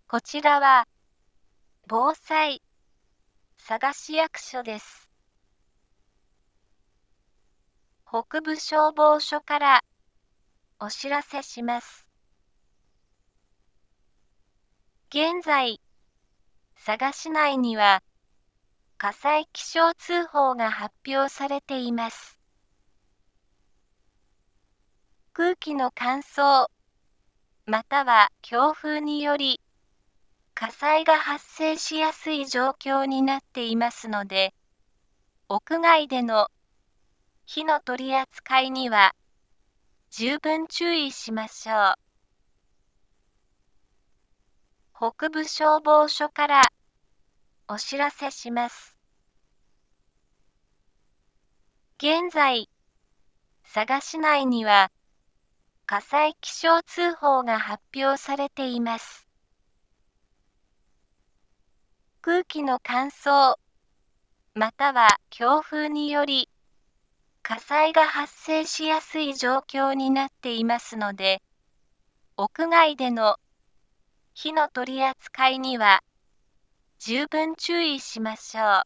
こちらは、防災佐賀市役所です。北部消防署からお知らせします。現在、佐賀市内には火災気象通報が発表されています。空気の乾燥、または強風により、火災が発生しやすい状況になっていますので、屋外での火の取り扱いには十分注意しましょう。北部消防署からお知らせします。現在、佐賀市内には火災気象通報が発表されています。空気の乾燥、または強風により、火災が発生しやすい状況になっていますので、屋外での火の取り扱いには十分注意しましょう。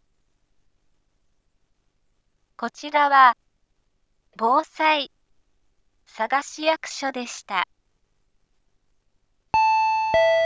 こちらは、防災佐賀市役所でした。